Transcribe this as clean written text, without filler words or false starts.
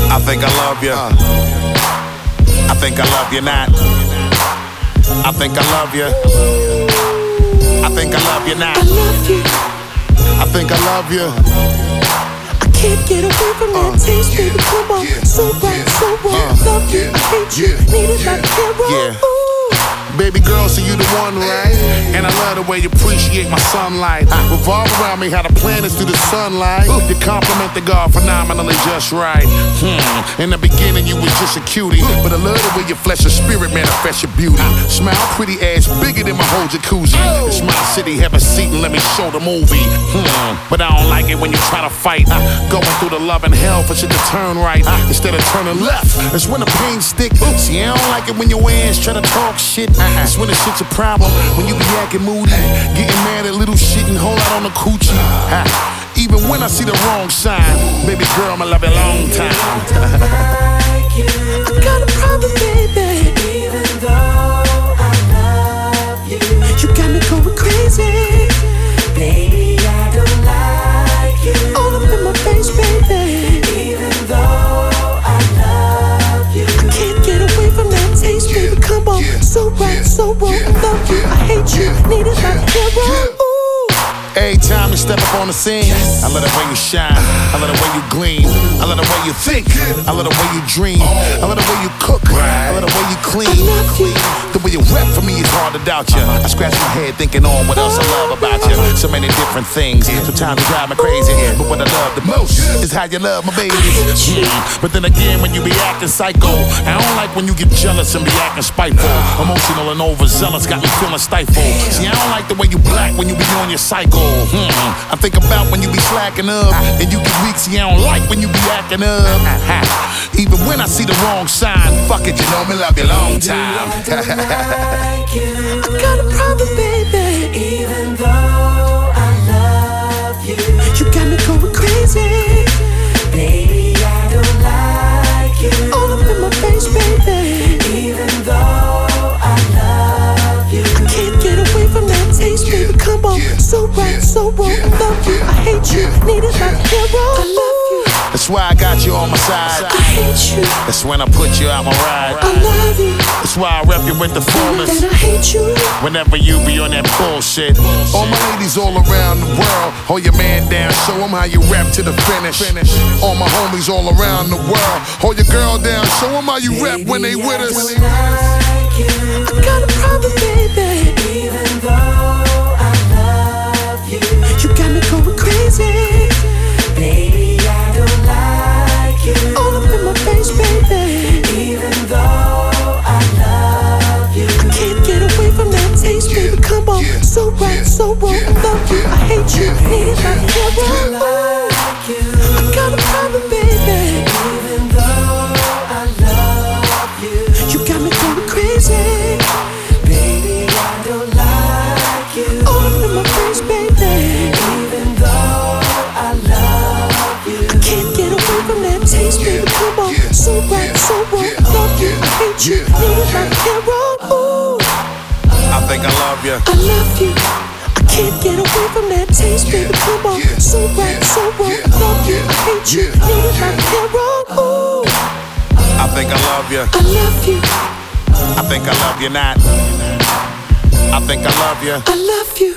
I think I love you. I think I love you not. I think I love you. I think I love you not. I love you. I think I love you. I can't get away from that taste, baby. Come on, so right, so wrong. Love you, I hate you, need it like hero. Baby girl, so you the one, right? And I love the way you appreciate my sunlight. Revolve around me how the planets through the sunlight. You compliment the God phenomenally just right. In the beginning you was just a cutie, but I love the way your flesh and spirit manifest your beauty. Smile pretty ass bigger than my whole jacuzzi. It's my city, have a seat and let me show the movie. But I don't like it when you try to fight. Going through the love and hell for shit to turn right instead of turning left. That's when the pain stick. See, I don't like it when your hands try to talk shit. It's when the shit's a problem, when you be acting moody, getting mad at little shit and hold out on the coochie. Even when I see the wrong sign, baby girl, I'ma love you a long time. I got a problem, baby. Even though I love you, you got me going crazy. Baby, I don't like you. All up in my face, baby. Even though I love you, I can't get away from that taste, baby. Come on, so right, so wrong. Love you, I hate you, need it like hero. Every time you step up on the scene, I love the way you shine, I love the way you gleam, I love the way you think, I love the way you dream, I love the way you cook, I love the way you clean. The way you rap for me is hard to doubt you. I scratch my head thinking on what else I love about you. So many different things, sometimes you drive me crazy, but what I love the most is how you love my baby. But then again, when you be acting psycho, I don't like when you get jealous and be acting spiteful. Emotional and overzealous got me feeling stifled. See, I don't like the way you black when you be on your cycle. I think about when you be slacking up and you get weak. See, I don't like when you be acting up. Even when I see the wrong sign, fuck it, you know me, love you a long time. I got a problem, baby. Even though I love you, you got me going crazy. Baby, I don't like you. All up in my face, baby. Even though I love you, I can't get away from that taste, baby. Come on, so right, so wrong. Love you, I hate you, need it like hero. I love you. That's why I got you on my side. I hate you. That's when I put you out my ride. I love you. That's why I rep you with the fullness. And I hate you. Whenever you be on that bullshit. All my ladies all around the world, hold your man down, show him how you rap to the finish. All my homies all around the world, hold your girl down, show him how you rap when they with us. I got a problem, baby. Even though I love you, you got me going crazy. Baby, I don't like you. All up in my face, baby. Even though I love you, I can't get away from that taste, baby. Come on, so right, so wrong. Love you, I hate you, need it like hero. I got a problem, baby. Even though I love you, you got me going crazy. Baby, I don't like you. All up in my face, baby. Even though I love you, I can't get away from that taste, baby. Come on, so right, so wrong. Love you, I hate you, need it like hero. I think I love you. I love you. I can't get away from that taste, baby. Come on, so right, so wrong. Love you, I hate you, need it like hero. I think I love you. I love you. I think I love you not. I think I love you. I love you.